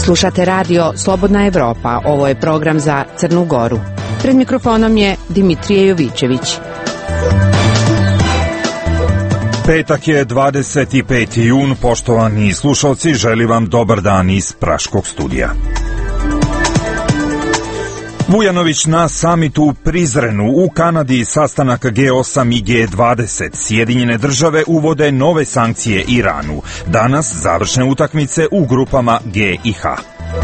Slušate radio Slobodna Evropa, ovo je program za Crnu Goru. Pred mikrofonom je Dimitrije Jovićević. Petak je 25. jun, poštovani slušalci, želim vam dobar dan iz Praškog studija. Vujanović na samitu u Prizrenu u Kanadi, sastanak G8 i G20. Sjedinjene države uvode nove sankcije Iranu. Danas završne utakmice u grupama G i H.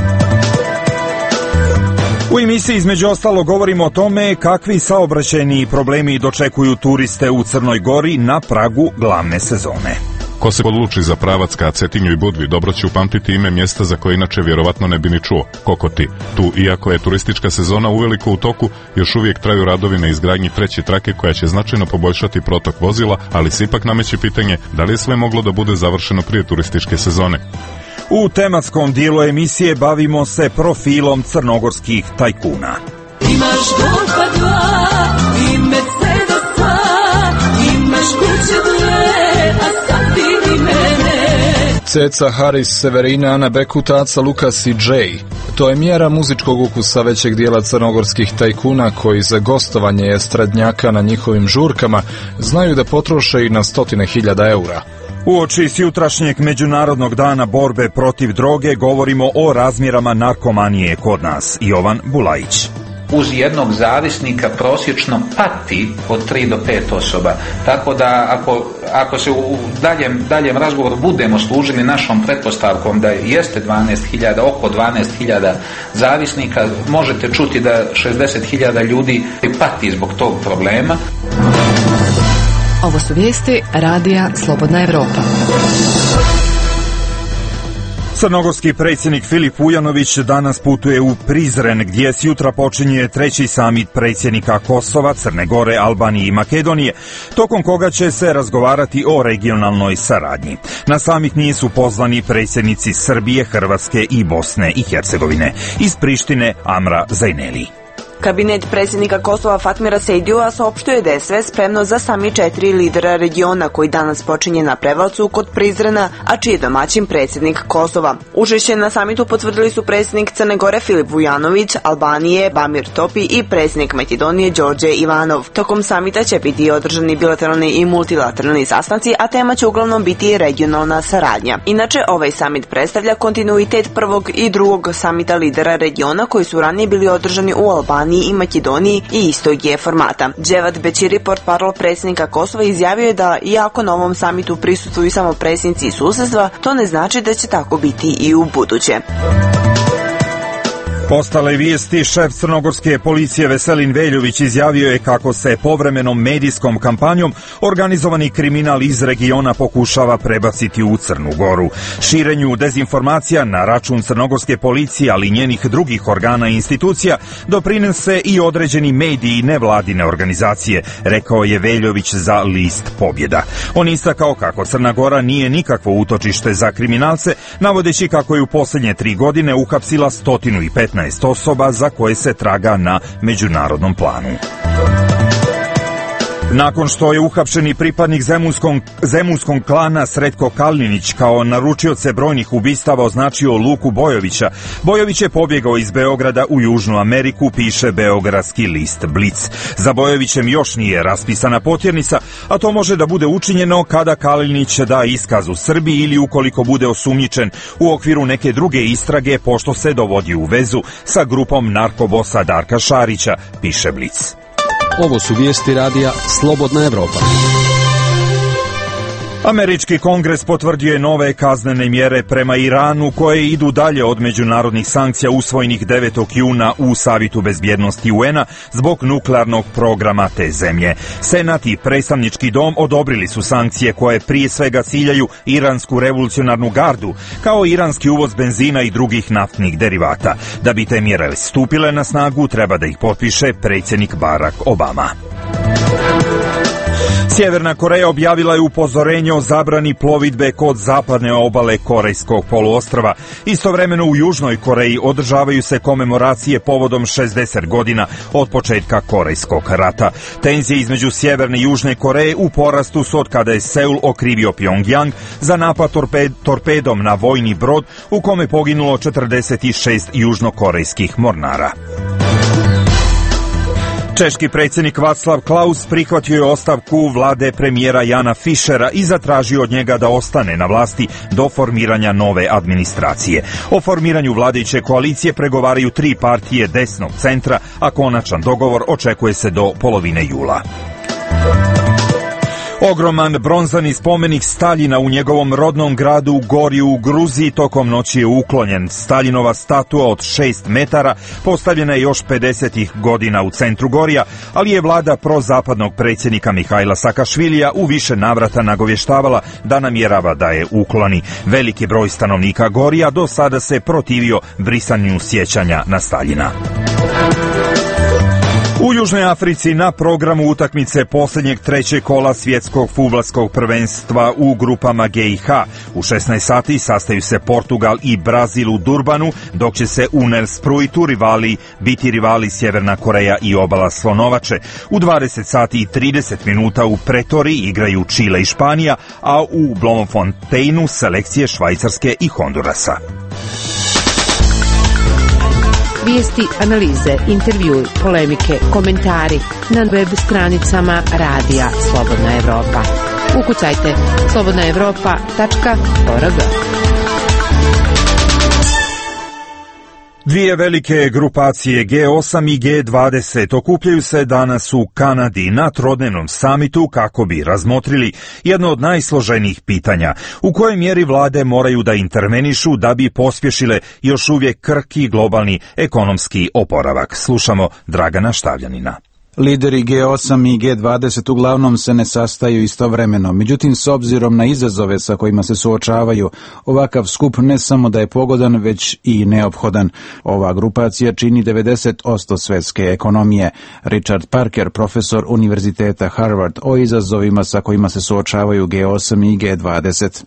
U emisiji između ostalo govorimo o tome kakvi saobraćajni problemi dočekuju turiste u Crnoj Gori na pragu glavne sezone. Ko se odluči za pravac ka Cetinju i Budvi, dobro će upamtiti ime mjesta za koje inače vjerovatno ne bi ni čuo, Kokoti. Tu, iako je turistička sezona uveliko u toku, još uvijek traju radovi na izgradnji treće trake koja će značajno poboljšati protok vozila, ali se ipak nameće pitanje da li je sve moglo da bude završeno prije turističke sezone. U tematskom dijelu emisije bavimo se profilom crnogorskih tajkuna. Imaš dom pa dva, i Mercedesa, imaš kuće dve, a sad vidi mene. Ceca, Haris, Severina, Ana Bekutaca, Lukas i Jay. To je mjera muzičkog ukusa većeg dijela crnogorskih tajkuna koji za gostovanje estradnjaka na njihovim žurkama znaju da potroše i na 100.000 eura. Uoči jutrašnjeg Međunarodnog dana borbe protiv droge govorimo o razmjerama narkomanije kod nas. Jovan Bulajić. Uz jednog zavisnika prosječno pati od 3 do 5 osoba. Tako da ako se u daljem razgovoru budemo služili našom pretpostavkom da jeste 12.000, oko 12.000 zavisnika, možete čuti da 60.000 ljudi pati zbog tog problema. Ovo su vijesti radija Slobodna Evropa. Crnogorski predsjednik Filip Vujanović danas putuje u Prizren, gdje sjutra počinje treći samit predsjednika Kosova, Crne Gore, Albanije i Makedonije, tokom koga će se razgovarati o regionalnoj saradnji. Na samit nisu pozvani predsjednici Srbije, Hrvatske i Bosne i Hercegovine. Iz Prištine Amra Zajneli. Kabinet predsjednika Kosova Fatmira Sejdijua saopštuje da je sve spremno za samit 4 lidera regiona koji danas počinje na Prevlacu kod Prizrena, a čiji je domaćin predsjednik Kosova. Učešće na samitu potvrdili su predsjednik Crne Gore Filip Vujanović, Albanije Bamir Topi i predsjednik Makedonije Đorđe Ivanov. Tokom samita će biti održani bilateralni i multilateralni sastanci, a tema će uglavnom biti regionalna saradnja. Inače, ovaj samit predstavlja kontinuitet prvog i drugog samita lidera regiona koji su ranije bili održani u Albaniji i Makedoniji i istog je formata. Dževad Bećiri, portparol predsjednika Kosova, izjavio je da iako na ovom samitu prisustvuju samo predsjednici susjedstva, to ne znači da će tako biti i u buduće. Ostale vijesti, šef crnogorske policije Veselin Veljović izjavio je kako se povremenom medijskom kampanjom organizovani kriminal iz regiona pokušava prebaciti u Crnu Goru. Širenju dezinformacija na račun crnogorske policije, ali i njenih drugih organa i institucija, doprinose i određeni mediji i nevladine organizacije, rekao je Veljović za list Pobjeda. On istakao kako Crna Gora nije nikakvo utočište za kriminalce, navodeći kako je u posljednje 3 godine uhapsila 115 osoba za koje se traga na međunarodnom planu. Nakon što je uhapšeni pripadnik zemunskog klana Sretko Kalinić kao naručioce brojnih ubistava označio Luku Bojovića, Bojović je pobjegao iz Beograda u Južnu Ameriku, piše beogradski list Blic. Za Bojovićem još nije raspisana potjernica, a to može da bude učinjeno kada Kalinić da iskaz u Srbiji ili ukoliko bude osumnjičen u okviru neke druge istrage, pošto se dovodi u vezu sa grupom narkobosa Darka Šarića, piše Blic. Ovo su vijesti radija Slobodna Evropa. Američki kongres potvrdio je nove kaznene mjere prema Iranu koje idu dalje od međunarodnih sankcija usvojenih 9. juna u Savetu bezbjednosti UN-a zbog nuklearnog programa te zemlje. Senat i predstavnički dom odobrili su sankcije koje prije svega ciljaju iransku revolucionarnu gardu, kao iranski uvoz benzina i drugih naftnih derivata. Da bi te mjere stupile na snagu, treba da ih potpiše predsjednik Barack Obama. Sjeverna Koreja objavila je upozorenje o zabrani plovidbe kod zapadne obale Korejskog poluostrva. Istovremeno u Južnoj Koreji održavaju se komemoracije povodom 60 godina od početka Korejskog rata. Tenzije između Sjeverne i Južne Koreje u porastu su od kada je Seul okrivio Pjongjang za napad torpedom na vojni brod u kome poginulo 46 južnokorejskih mornara. Češki predsjednik Václav Klaus prihvatio je ostavku vlade premijera Jana Fischera i zatražio od njega da ostane na vlasti do formiranja nove administracije. O formiranju vladajuće koalicije pregovaraju 3 partije desnog centra, a konačan dogovor očekuje se do polovine jula. Ogroman bronzani spomenik Staljina u njegovom rodnom gradu Gorju u Gruziji tokom noći je uklonjen. Staljinova statua od 6 metara postavljena je još 50. godina u centru Gorja, ali je vlada prozapadnog predsjednika Mihajla Sakašvilija u više navrata nagovještavala da namjerava da je ukloni. Veliki broj stanovnika Gorja do sada se protivio brisanju sjećanja na Staljina. U Južnoj Africi na programu utakmice posljednjeg trećeg kola svjetskog fudbalskog prvenstva u grupama G i H. U 16 sati sastaju se Portugal i Brazil u Durbanu, dok će se u Nelspruitu biti rivali Sjeverna Koreja i obala Slonovače. U 20 sati i 30 minuta u Pretoriji igraju Čile i Španija, a u Bloemfonteinu selekcije Švajcarske i Hondurasa. Vijesti, analize, intervjui, polemike, komentari na web stranicama Radija Slobodna Evropa. Ukucajte slobodnaevropa.org. Dvije velike grupacije G8 i G20 okupljaju se danas u Kanadi na trodnevnom samitu kako bi razmotrili jedno od najsloženijih pitanja, u kojoj mjeri vlade moraju da intervenišu da bi pospješile još uvijek krhki globalni ekonomski oporavak. Slušamo Dragana Štavljanina. Lideri G8 i G20 uglavnom se ne sastaju istovremeno, međutim s obzirom na izazove sa kojima se suočavaju, ovakav skup ne samo da je pogodan, već i neophodan. Ova grupacija čini 90% svjetske ekonomije. Richard Parker, profesor Univerziteta Harvard, o izazovima sa kojima se suočavaju G8 i G20.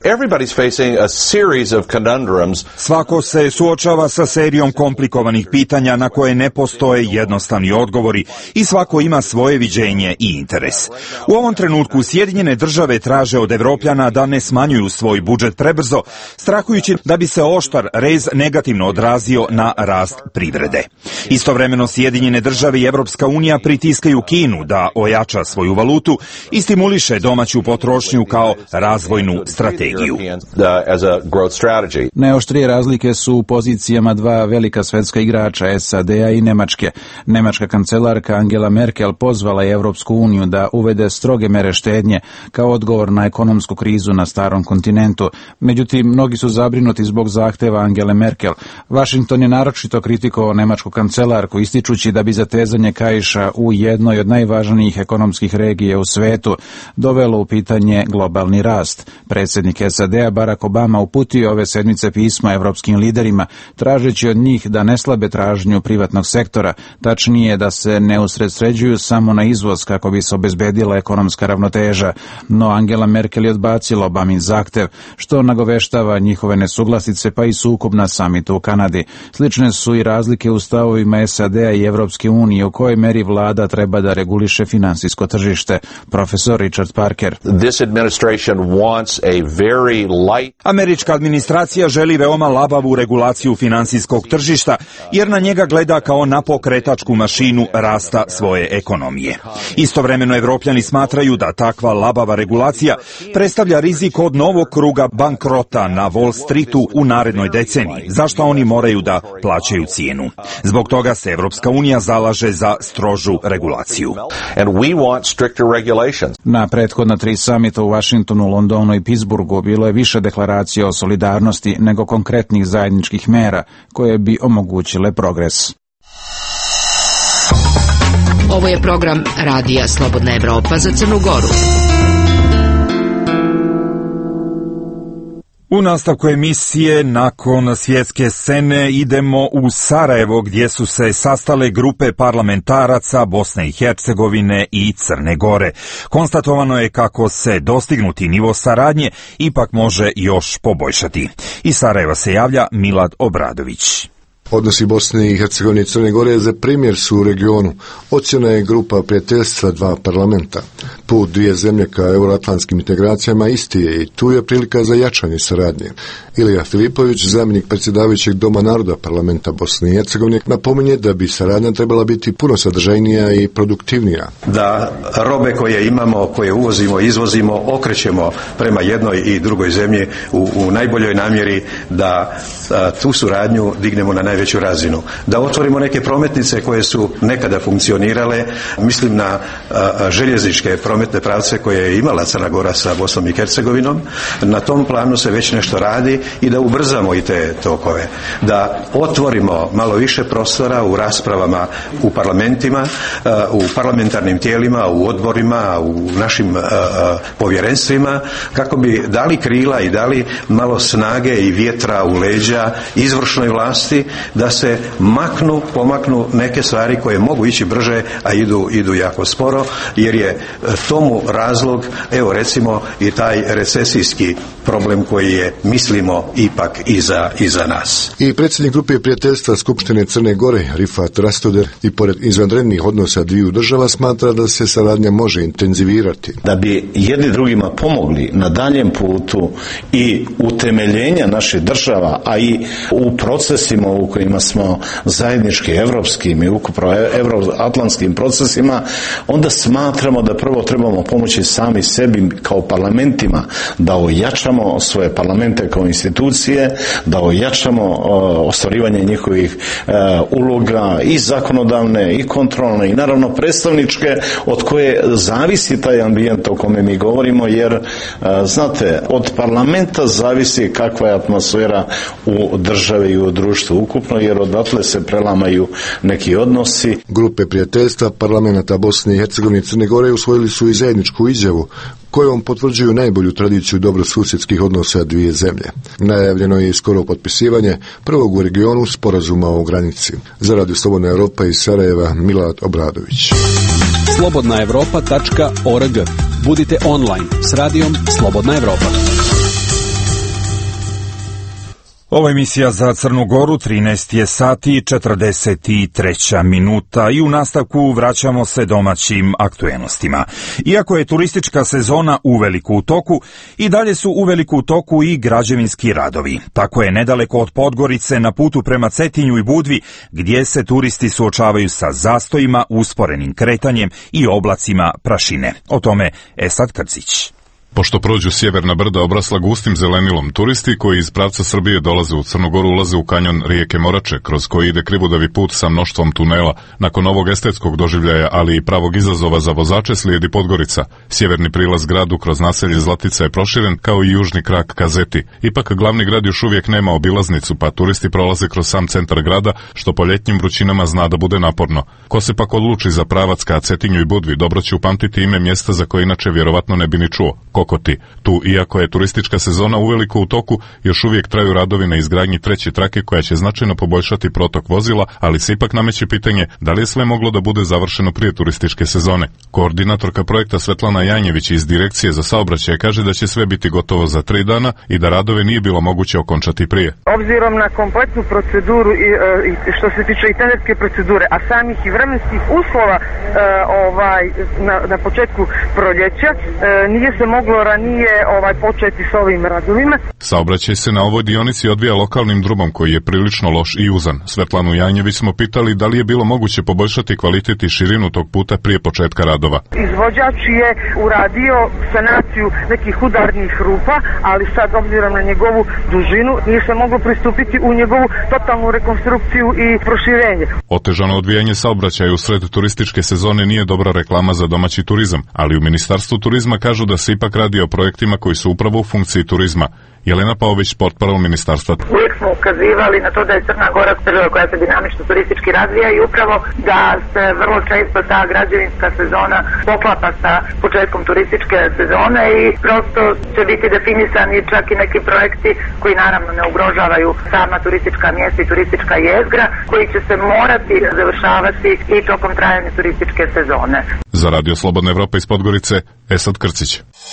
Svako se suočava sa serijom komplikovanih pitanja na koje ne postoje jednostavni odgovori i svako ima svoje viđenje i interes. U ovom trenutku Sjedinjene države traže od Evropljana da ne smanjuju svoj budžet prebrzo, strahujući da bi se oštar rez negativno odrazio na rast privrede. Istovremeno Sjedinjene države i Evropska unija pritiskaju Kinu da ojača svoju valutu i stimuliše domaću potrošnju kao razvojnu strategiju. Najoštrije razlike su u pozicijama dva velika svjetska igrača, SAD-a i Nemačke. Nemačka kancelarka Angela Merkel pozvala je Evropsku uniju da uvede stroge mere štednje kao odgovor na ekonomsku krizu na starom kontinentu. Međutim, mnogi su zabrinuti zbog zahteva Angele Merkel. Washington je naročito kritikovao nemačku kancelarku, ističući da bi zatezanje kaiša u jednoj od najvažnijih ekonomskih regija u svetu dovelo u pitanje globalni rast. Predsjednik SAD-a Barack Obama uputio ove sedmice pisma evropskim liderima, tražeći od njih da ne slabe tražnju privatnog sektora, tačnije da se ne usredsređuju samo na izvoz kako bi se obezbedila ekonomska ravnoteža, no Angela Merkel je odbacila Obamin zahtev, što nagoveštava njihove nesuglasice pa i sukob na samitu u Kanadi. Slične su i razlike u stavovima SAD-a i Evropske unije u kojoj meri vlada treba da reguliše finansijsko tržište. Profesor Richard Parker. Američka administracija želi veoma labavu regulaciju finansijskog tržišta jer na njega gleda kao na pokretačku mašinu rasta svoje ekonomije. Istovremeno Evropljani smatraju da takva labava regulacija predstavlja rizik od novog kruga bankrota na Wall Streetu u narednoj deceniji, zašto oni moraju da plaćaju cijenu. Zbog toga se Evropska unija zalaže za strožu regulaciju. Na prethodna 3 samita u Washingtonu, Londonu i Pittsburghu bilo je više deklaracija o solidarnosti nego konkretnih zajedničkih mera koje bi omogućile progres. Ovo je program Radija Slobodna Evropa za Crnu Goru. U nastavku emisije nakon svjetske scene idemo u Sarajevo gdje su se sastale grupe parlamentaraca Bosne i Hercegovine i Crne Gore. Konstatovano je kako se dostignuti nivo saradnje ipak može još poboljšati. Iz Sarajeva se javlja Milad Obradović. Odnosi Bosne i Hercegovine i Crne Gore za primjer su u regionu. Ocjena je grupa prijateljstva dva parlamenta. Put dvije zemlje ka euroatlantskim integracijama isti je i tu je prilika za jačanje saradnje. Ilija Filipović, zamjenik predsjedavajućeg Doma naroda parlamenta Bosne i Hercegovine, napominje da bi saradnja trebala biti puno sadržajnija i produktivnija. Da robe koje imamo, koje uvozimo i izvozimo, okrećemo prema jednoj i drugoj zemlji u najboljoj namjeri da tu suradnju dignemo na najveću razinu. Da otvorimo neke prometnice koje su nekada funkcionirale, mislim na željezničke prometne pravce koje je imala Crna Gora sa Bosnom i Hercegovinom. Na tom planu se već nešto radi i da ubrzamo i te tokove. Da otvorimo malo više prostora u raspravama u parlamentima, u parlamentarnim tijelima, u odborima, u našim povjerenstvima, kako bi dali krila i dali malo snage i vjetra u leđa izvršnoj vlasti da se pomaknu neke stvari koje mogu ići brže, a idu jako sporo, jer je tomu razlog, evo recimo i taj recesijski problem koji je, mislimo, ipak iza nas. I predsjednik grupe prijateljstva Skupštine Crne Gore, Rifat Rastoder, i pored izvanrednih odnosa dviju država smatra da se saradnja može intenzivirati. Da bi jedni drugima pomogli na daljem putu i utemeljenja naših država, a i u procesima u kojima smo zajednički evropskim i ukupno euroatlantskim procesima, onda smatramo da prvo trebamo pomoći sami sebi kao parlamentima, da ojačamo svoje parlamente kao institucije, da ojačamo ostvarivanje njihovih uloga i zakonodavne i kontrolne i naravno predstavničke, od koje zavisi taj ambijent o kome mi govorimo, jer znate, od parlamenta zavisi kakva je atmosfera u državi i u društvu ukupno, jer odatle se prelamaju neki odnosi. Grupe prijateljstva parlamenta Bosne i Hercegovine i Crne Gore usvojili su i zajedničku izjavu kojom potvrđuju najbolju tradiciju dobrosusjedskih odnosa dvije zemlje. Najavljeno je i skoro potpisivanje prvog u regionu sporazuma o granici. Za Radio Slobodna Evropa iz Sarajeva, Milad Obradović. slobodnaevropa.org. Budite online s radijom Slobodna Evropa. Ovo je emisija za Crnu Goru, 13 je sati i 43 minuta i u nastavku vraćamo se domaćim aktuelnostima. Iako je turistička sezona uveliko u toku, i dalje su uveliko u toku i građevinski radovi. Tako je nedaleko od Podgorice na putu prema Cetinju i Budvi, gdje se turisti suočavaju sa zastojima, usporenim kretanjem i oblacima prašine. O tome Esad Krcić. Pošto prođu sjeverna brda obrasla gustim zelenilom, turisti koji iz pravca Srbije dolaze u Crnu Goru ulaze u kanjon rijeke Morače, kroz koji ide krivodavi put sa mnoštvom tunela. Nakon ovog estetskog doživljaja, ali i pravog izazova za vozače, slijedi Podgorica. Sjeverni prilaz gradu kroz naselje Zlatica je proširen, kao i južni krak ka Zeti. Ipak glavni grad još uvijek nema obilaznicu, pa turisti prolaze kroz sam centar grada, što po ljetnjim vrućinama zna da bude naporno. Ko se pak odluči za pravac ka Cetinju i Budvi, dobro će upamtiti ime mjesta za koje inače vjerovatno ne bi ni čuo. Kokoti. Tu, iako je turistička sezona uveliko u toku, još uvijek traju radovi na izgradnji treće trake koja će značajno poboljšati protok vozila, ali se ipak nameće pitanje da li je sve moglo da bude završeno prije turističke sezone. Koordinatorka projekta Svetlana Janjević iz Direkcije za saobraćaj kaže da će sve biti gotovo za 3 dana i da radove nije bilo moguće okončati prije. Obzirom na kompletnu proceduru i što se tiče i tenderske procedure, a samih i vremenskih uslova na početku proljeća, nije se moglo ranije početi s ovim radovima. Saobraćaj se na ovoj dionici odvija lokalnim drumom koji je prilično loš i uzan. Svetlanu Janjević smo pitali da li je bilo moguće poboljšati kvalitet i širinu tog puta prije početka radova. Izvođač je uradio sanaciju nekih udarnih rupa, ali sad obzirom na njegovu dužinu nije se moglo pristupiti u njegovu totalnu rekonstrukciju i proširenje. Otežano odvijanje saobraćaja usred turističke sezone nije dobra reklama za domaći turizam, ali u Ministarstvu turizma kažu da se ipak ipak radi o projektima koji su upravo u funkciji turizma. Jelena Paović, portparol ministarstva. Uvijek smo ukazivali na to da je Crna Gora država koja se dinamično turistički razvija i upravo da se vrlo često ta građevinska sezona poklapa sa početkom turističke sezone i prosto će biti definisani čak i neki projekti koji naravno ne ugrožavaju sama turistička mjesta i turistička jezgra, koji će se morati završavati i tokom trajanja turističke sezone. Za Radio Slobodna Evropa iz Podgorice, Esad Krcić.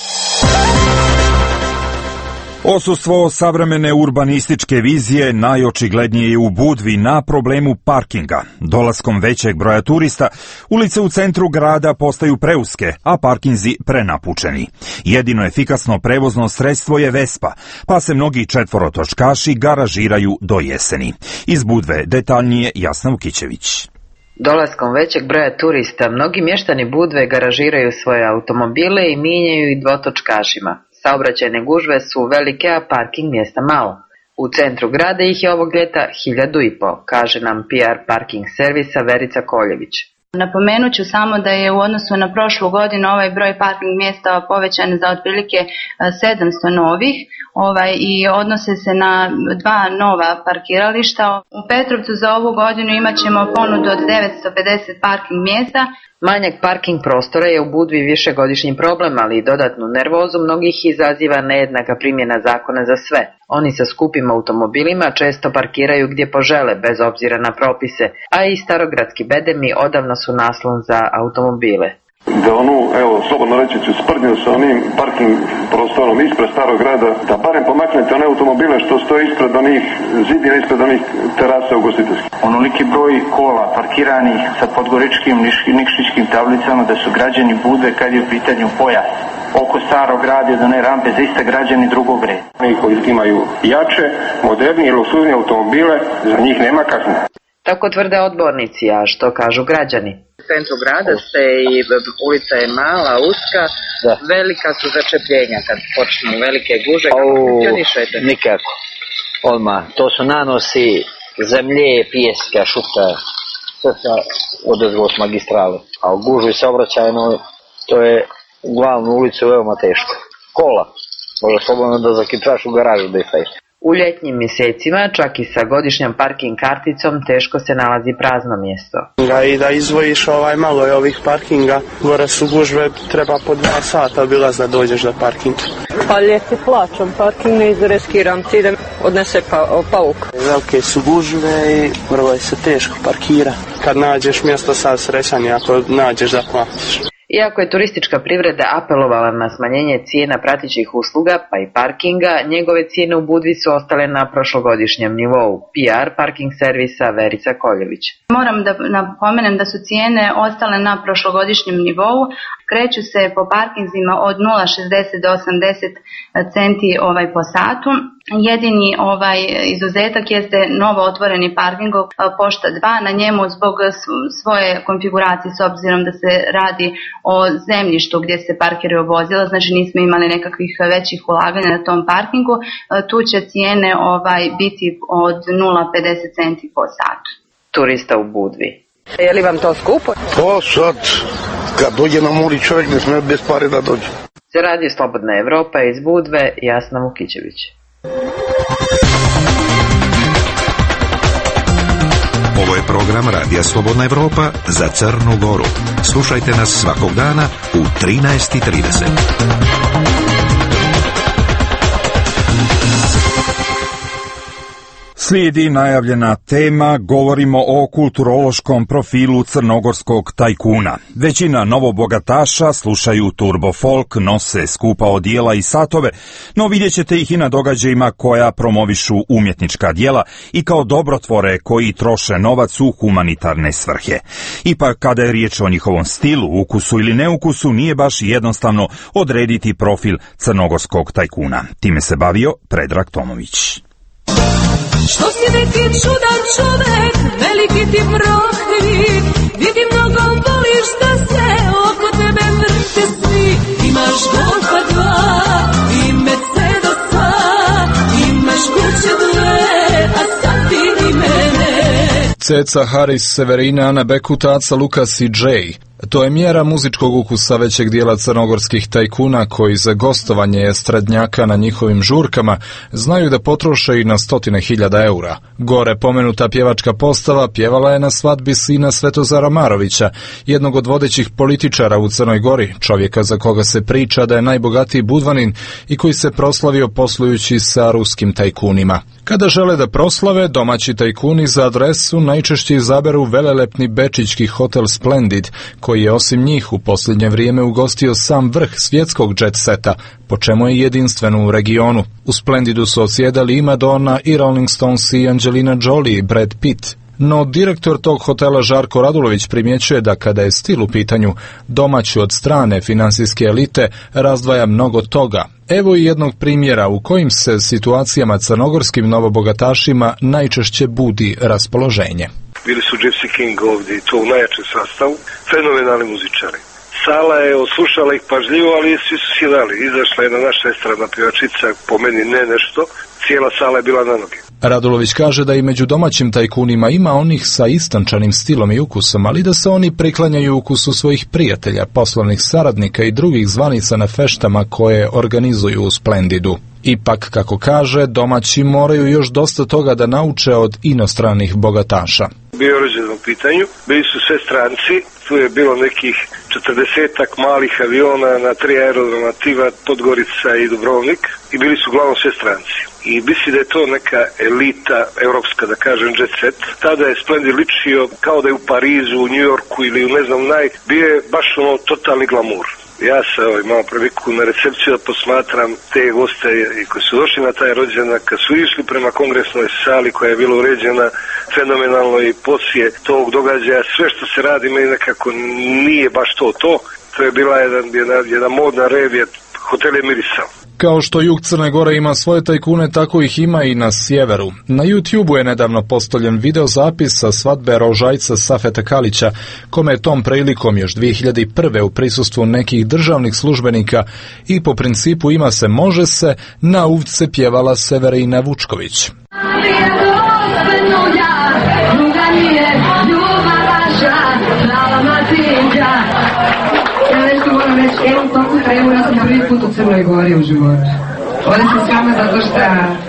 Osustvo savremene urbanističke vizije najočiglednije je u Budvi na problemu parkinga. Dolaskom većeg broja turista, ulice u centru grada postaju preuske, a parkinzi prenapučeni. Jedino efikasno prevozno sredstvo je Vespa, pa se mnogi četvorotočkaši garažiraju do jeseni. Iz Budve detaljnije Jasna Vukićević. Dolaskom većeg broja turista, mnogi mještani Budve garažiraju svoje automobile i mijenjaju ih dvotočkašima. Saobraćajne gužve su velike, a parking mjesta malo. U centru grada ih je ovog ljeta 1.500, kaže nam PR parking servisa Verica Koljević. Napomenut ću samo da je u odnosu na prošlu godinu ovaj broj parking mjesta povećan za otprilike 700 novih i odnose se na 2 nova parkirališta. U Petrovcu za ovu godinu imat ćemo ponudu od 950 parking mjesta. Manjak parking prostora je u Budvi višegodišnji problem, ali i dodatnu nervozu mnogih izaziva nejednaka primjena zakona za sve. Oni sa skupim automobilima često parkiraju gdje požele, bez obzira na propise, a i starogradski bedemi odavno su naslon za automobile. Da slobodno reći ću, sprdnju sa onim parking prostorom ispred starog grada, da barem pomaknete one automobile što stoje ispred onih zidina, ispred onih terasa ugostiteljskih. Onoliki broj kola parkiranih sa podgoričkim nikšićkim tablicama da su građani Budve kad je u pitanju pojas. Oko starog grada do ne rampe za iste građani drugog reda. Oni koji imaju jače, modernije i luksuznije automobile, za njih nema kazne. Tako tvrde odbornici, a što kažu građani? U centru grada ste i ulica je mala, uska, velika su začepljenja kad počnu velike guže, kako funkcionišete? Nikako, odmah, to su nanosi zemlje, pijeska, šuta, sve sa odezvod magistrale, a u gužvi saobraćajnoj to je glavnu ulicu veoma teško. Kola, može slobodno da zakičaš u garažu da je staje. U ljetnjim mjesecima, čak i sa godišnjom parking karticom, teško se nalazi prazno mjesto. I da izvojiš malo je ovih parkinga, gore su gužve, treba po 2 sata bilaz da dođeš do parkinga. Pa ljeti plaćam parking, ne izreskiram, ti idem odnese pauk. Velike su gužve i prvo se teško parkira. Kad nađeš mjesto sad srećan, ako nađeš da platiš. Iako je turistička privreda apelovala na smanjenje cijena pratećih usluga, pa i parkinga, njegove cijene u Budvi su ostale na prošlogodišnjem nivou. PR parking servisa Verica Koljević. Moram da napomenem da su cijene ostale na prošlogodišnjem nivou. Kreću se po parkinzima od 0,60 do 80 centi po satu. Jedini izuzetak jeste novo otvoreni parking Pošta 2, na njemu zbog svoje konfiguracije, s obzirom da se radi o zemljištu gdje se parkiraju vozila, znači nismo imali nekakvih većih ulaganja na tom parkingu, tu će cijene biti od 0,50 centi po satu. Turista u Budvi. Je li vam to skupo? Pa sad, kad dođe na mori čovjek ne smije bez pare da dođe. Za Radio Slobodna Evropa iz Budve, Jasna Vukićević. Ovo je program Radija Slobodna Evropa za Crnu Goru. Slušajte nas svakog dana u 13:30. Slijedi najavljena tema, govorimo o kulturološkom profilu crnogorskog tajkuna. Većina novobogataša slušaju turbo folk, nose skupa odijela i satove, no vidjet ćete ih i na događajima koja promovišu umjetnička djela i kao dobrotvore koji troše novac u humanitarne svrhe. Ipak kada je riječ o njihovom stilu, ukusu ili neukusu, nije baš jednostavno odrediti profil crnogorskog tajkuna. Time se bavio Predrag Tomović. Što si neki čudan čovek, veliki ti prohrit, vidim mnogo voliš da se oko tebe vrte svi. Imaš Golfa 2 i Mercedesa, imaš kuće 2, a sad vidi mene. Ceca, Haris, Severina, Ana Bekutac, Lukas i Jay. To je mjera muzičkog ukusa većeg dijela crnogorskih tajkuna koji za gostovanje estradnjaka na njihovim žurkama znaju da potroše i na 100.000 eura. Gore pomenuta pjevačka postava pjevala je na svadbi sina Svetozara Marovića, jednog od vodećih političara u Crnoj Gori, čovjeka za koga se priča da je najbogatiji Budvanin i koji se proslavio poslujući sa ruskim tajkunima. Kada žele da proslave, domaći tajkuni za adresu najčešće izaberu velelepni bečićki hotel Splendid, koji je osim njih u posljednje vrijeme ugostio sam vrh svjetskog jet seta, po čemu je jedinstven u regionu. U Splendidu su odsjedali i Madonna, i Rolling Stones, i Angelina Jolie, i Brad Pitt. No direktor tog hotela Žarko Radulović primjećuje da kada je stil u pitanju, domaći od strane financijske elite razdvaja mnogo toga. Evo i jednog primjera u kojim se situacijama crnogorskim novobogatašima najčešće budi raspoloženje. Bili su Gypsy King ovdje i to u najjačem sastavu, fenomenalni muzičari. Sala je oslušala ih pažljivo, ali svi su sjedali. Izašla jedna naša estradna pjevačica, po meni ne nešto, cijela sala je bila na noge. Radulović kaže da i među domaćim tajkunima ima onih sa istančanim stilom i ukusom, ali da se oni priklanjaju ukusu svojih prijatelja, poslovnih saradnika i drugih zvanica na feštama koje organizuju u Splendidu. Ipak, kako kaže, domaći moraju još dosta toga da nauče od inostranih bogataša. Bio rođen u pitanju, bili su sve stranci, tu je bilo nekih 40-ak malih aviona na 3 aerodroma, Tivat, Podgorica i Dubrovnik, i bili su uglavnom sve stranci. I misli da je to neka elita europska, da kažem, jet set. Tada je Splendid ličio kao da je u Parizu, u New Yorku ili u ne znam bio je baš ono totalni glamur. Ja sam imao priliku na recepciju da posmatram te goste koji su došli na taj rođendan, kad su išli prema kongresnoj sali koja je bila uređena fenomenalno i poslije tog događaja, sve što se radi meni nekako nije baš to. To je bila jedna modna revija, hotel je mirisao. Kao što jug Crne Gore ima svoje tajkune, tako ih ima i na sjeveru. Na YouTube-u je nedavno postavljen videozapis sa svadbe rožajca Safeta Kalića, kome je tom prilikom još 2001. u prisustvu nekih državnih službenika i po principu ima se može se, na uvce pjevala Severina Vučković. Evo toliko tremu, ja sam prvi put u Crnoj Gori u životu. Ovdje sam s vama zato što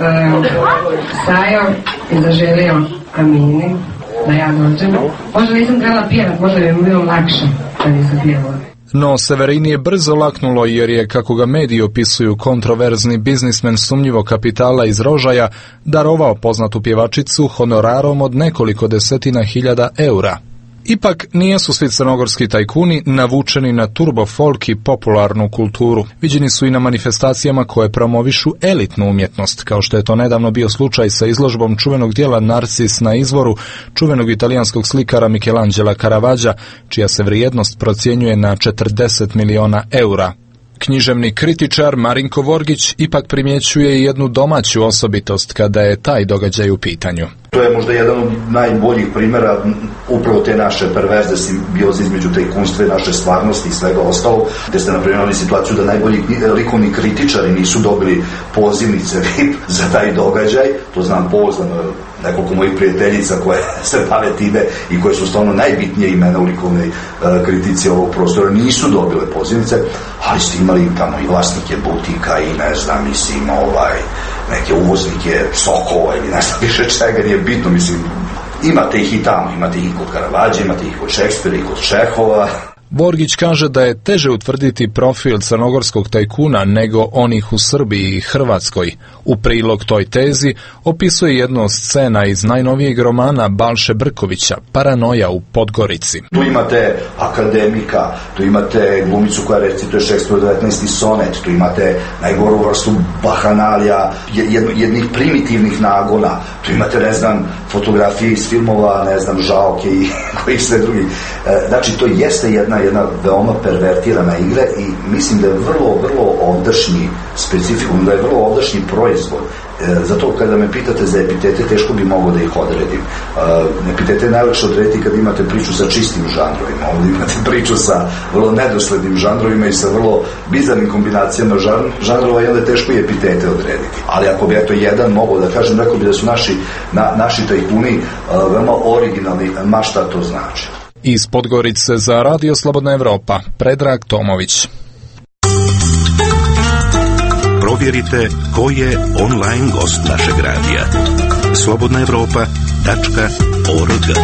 Sajo je zaželio Amini da ja dođem. Možda nisam trebala pjevat, možda bi mi bilo lakše da nisam pjevala. No, Severini je brzo laknulo jer je, kako ga mediji opisuju, kontroverzni biznismen sumnjivog kapitala iz Rožaja darovao poznatu pjevačicu honorarom od nekoliko desetina hiljada eura. Ipak nijesu svi crnogorski tajkuni navučeni na turbo folk i popularnu kulturu. Viđeni su i na manifestacijama koje promovišu elitnu umjetnost, kao što je to nedavno bio slučaj sa izložbom čuvenog dijela Narcis na izvoru čuvenog italijanskog slikara Michelangela Caravaggia, čija se vrijednost procjenjuje na 40 miliona eura. Književni kritičar Marinko Vorgić ipak primjećuje i jednu domaću osobitost kada je taj događaj u pitanju. To je možda jedan od najboljih primjera upravo te naše perverzne simbioze između tajkunstva i naše stvarnosti i svega ostalo, gdje ste napravili imali situaciju da najbolji likovni kritičari nisu dobili pozivnice VIP za taj događaj. To znam pouzdano, nekoliko mojih prijateljica koje se bave time i koje su stvarno najbitnije imena u likovnoj kritici ovog prostora nisu dobile pozivnice, ali ste imali tamo i vlasnike butika i ne znam, mislim, neke uvoznike sokova ili ne znam više čega, nije bitno, mislim, imate ih i tamo, imate ih kod Caravaggia, imate ih kod Šekspira i kod Čehova. Vorgić kaže da je teže utvrditi profil crnogorskog tajkuna nego onih u Srbiji i Hrvatskoj. U prilog toj tezi opisuje jednu od scena iz najnovijeg romana Balše Brkovića, Paranoja u Podgorici. Tu imate akademika, tu imate glumicu koja recituje Šekspirov 19. sonet, tu imate najgoru vrstu bahanalija, jednih primitivnih nagona, tu imate, ne znam, fotografije iz filmova, ne znam, Žaoke i kojih sve drugih. Znači, to jeste jedna veoma pervertirana igra i mislim da je vrlo ovdašnji specifikum, da je vrlo ovdašnji proizvod. Zato kada me pitate za epitete, teško bi mogao da ih odredim. Epitete je najlakše odrediti kada imate priču sa čistim žanrovima. Ovdje imate priču sa vrlo nedoslednim žanrovima i sa vrlo bizarnim kombinacijama žanrova i onda je teško i epitete odrediti. Ali ako bi jedan mogao da kažem, rekao bi da su naši tajkuni veoma originalni, ma šta to znači. Iz Podgorice za Radio Slobodna Evropa, Predrag Tomović. Provjerite ko je online gost našeg radija. slobodnaevropa.org.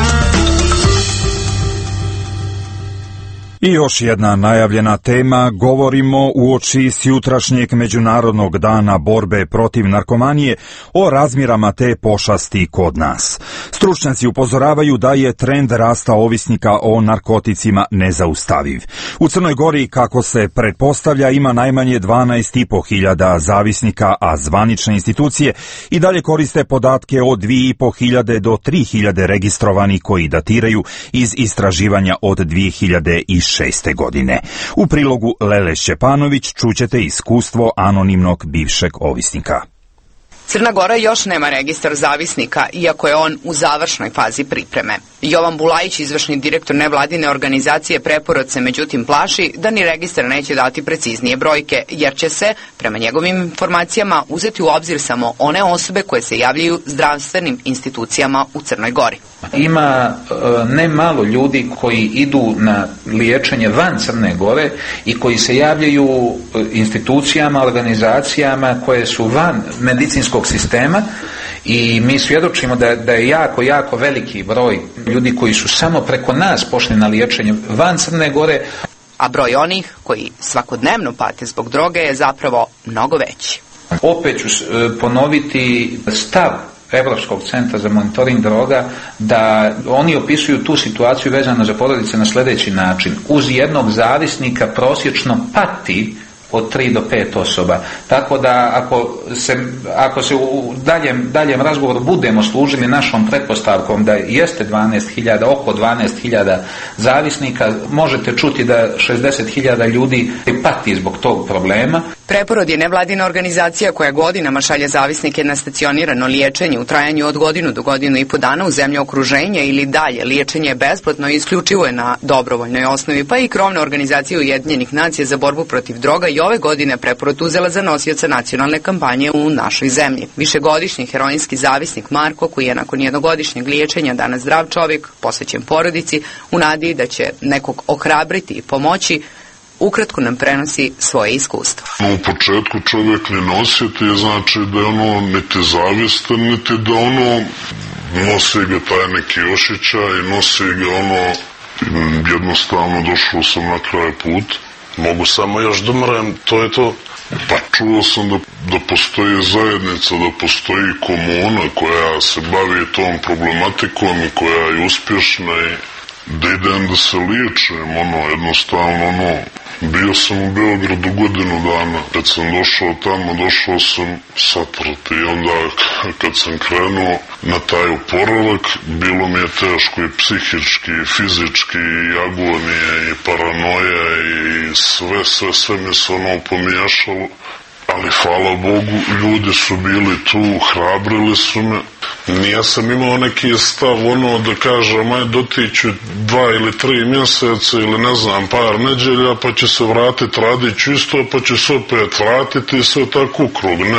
I još jedna najavljena tema, govorimo uoči jutrašnjeg Međunarodnog dana borbe protiv narkomanije o razmjerama te pošasti kod nas. Stručnjaci upozoravaju da je trend rasta ovisnika o narkoticima nezaustaviv. U Crnoj Gori, kako se pretpostavlja, ima najmanje 12.500 zavisnika, a zvanične institucije i dalje koriste podatke od 2.500 do 3.000 registrovanih koji datiraju iz istraživanja od 2006. godine. U prilogu Lele Šćepanović čućete iskustvo anonimnog bivšeg ovisnika. Crna Gora još nema registar zavisnika, iako je on u završnoj fazi pripreme. Jovan Bulajić, izvršni direktor nevladine organizacije Preporod, se međutim plaši da ni registar neće dati preciznije brojke, jer će se, prema njegovim informacijama, uzeti u obzir samo one osobe koje se javljaju zdravstvenim institucijama u Crnoj Gori. Ima ne malo ljudi koji idu na liječenje van Crne Gore i koji se javljaju institucijama, organizacijama koje su van medicinskog sistema, i mi svjedočimo da je jako veliki broj ljudi koji su samo preko nas pošli na liječenje van Crne Gore. A broj onih koji svakodnevno pate zbog droge je zapravo mnogo veći. Opet ću ponoviti stav Evropskog centra za monitoring droga, da oni opisuju tu situaciju vezano za porodice na sljedeći način. Uz jednog zavisnika prosječno pati od 3 do 5 osoba. Tako da ako se u daljem razgovoru budemo služili našom pretpostavkom da jeste 12.000, oko 12.000 zavisnika, možete čuti da 60.000 ljudi pati zbog tog problema. Preporod je nevladina organizacija koja godinama šalje zavisnike na stacionirano liječenje u trajanju od godinu do godinu i po dana u zemlje okruženja ili dalje. Liječenje je besplatno i isključivo je na dobrovoljnoj osnovi, pa i krovna organizacija Ujedinjenih nacija za borbu protiv droga i ove godine Preporod uzela za nosioca nacionalne kampanje u našoj zemlji. Višegodišnji heroinski zavisnik Marko, koji je nakon jednogodišnjeg liječenja danas zdrav čovjek, posvećen porodici, u nadi da će nekog ohrabriti i pomoći, ukratko nam prenosi svoje iskustvo. U početku čovjek ne osjeti, znači da je ono niti zavistan, niti da ono nosi ga taj neki osjećaj, nosi ga ono, jednostavno došao sam na kraj put. Mogu samo još da mrem, to je to. Pa čuo sam da postoji zajednica, da postoji komuna koja se bavi tom problematikom i koja je uspješna i da idem da se liječem, jednostavno, bio sam u Beogradu godinu dana, kad sam došao tamo, došao sam satrat i onda kad sam krenuo na taj oporavak, bilo mi je teško i psihički, i fizički, i agonije, i paranoja, i sve mi se pomiješalo. Ali hvala Bogu, ljudi su bili tu, hrabrili su me. Ja sam imao neki stav da kažem, dotiću 2 ili 3 mjeseca ili ne znam par nedjelja, pa će se vratiti, radit ću isto, pa će se opet vratiti i sve tako u krug. Ne,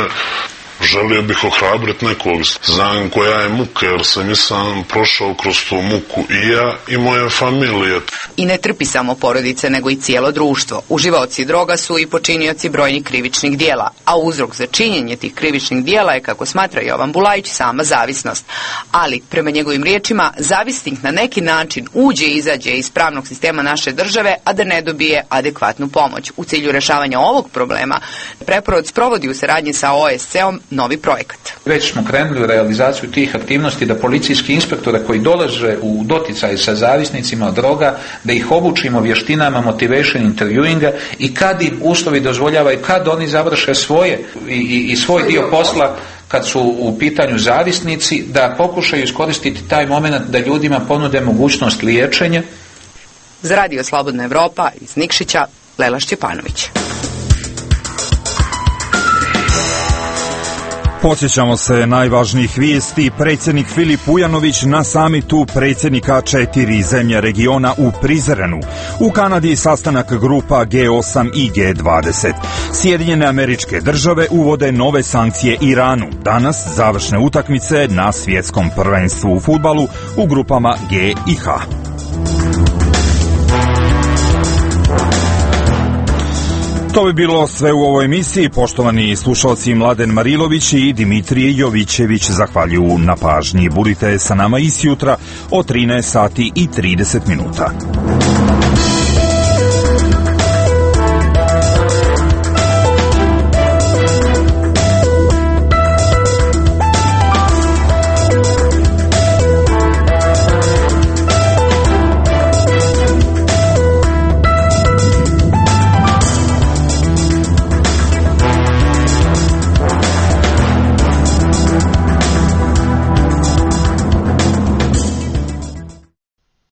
želio bih ohrabriti nekog. Znam koja je muka, jer sam i sam prošao kroz tu muku i ja i moja familija. I ne trpi samo porodice, nego i cijelo društvo. Uživaoci droga su i počinioci brojnih krivičnih dijela, a uzrok za činjenje tih krivičnih dijela je, kako smatra Jovan Bulajić, sama zavisnost. Ali, prema njegovim riječima, zavisnik na neki način uđe i izađe iz pravnog sistema naše države, a da ne dobije adekvatnu pomoć. U cilju rješavanja ovog problema, Preporod sprovodi u saradnji sa OSC-om novi projekat. Već smo krenuli u realizaciju tih aktivnosti da policijski inspektore koji dolaze u doticaj sa zavisnicima od droga, da ih obučimo vještinama motivation interviewinga i kad im uslovi dozvoljavaju, kad oni završe svoje i svoj dio posla, kad su u pitanju zavisnici, da pokušaju iskoristiti taj moment da ljudima ponude mogućnost liječenja. Za Radio Slobodna Evropa iz Nikšića, Lela Šćepanović. Podsjećamo se najvažnijih vijesti. Predsjednik Filip Ujanović na samitu predsjednika 4 zemlje regiona u Prizrenu. U Kanadi sastanak grupa G8 i G20. Sjedinjene Američke Države uvode nove sankcije Iranu. Danas završne utakmice na svjetskom prvenstvu u fudbalu u grupama G i H. To bi bilo sve u ovoj emisiji. Poštovani slušalci, Mladen Marilović i Dimitrije Jovićević zahvaljuju na pažnji. Budite sa nama i sjutra o 13 sati i 30 minuta.